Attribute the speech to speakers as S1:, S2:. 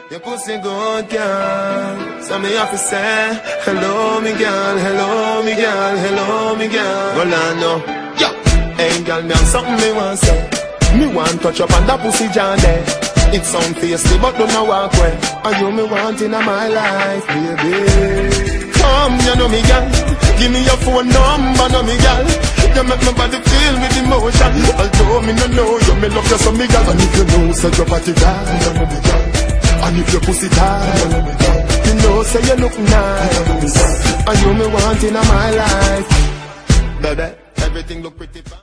S1: Your pussy good, girl. So me have to say, hello, me girl, hello, me girl, hello, me girl. Well, I know, yeah. Hey, girl, me have something me want say. Me want touch up on that pussy jam there. It sound tasty, but don't know walk away. And you me want in my life, baby. Come, you know me, girl. Give me your phone number, know me, girl. You make my body feel with emotion. Although me no know you, me love you so, me girl. And if you know, say your body down, you know me, girl. And if your pussy tight, you know, say you look nice. And you me want in my life, baby. Everything look pretty fine.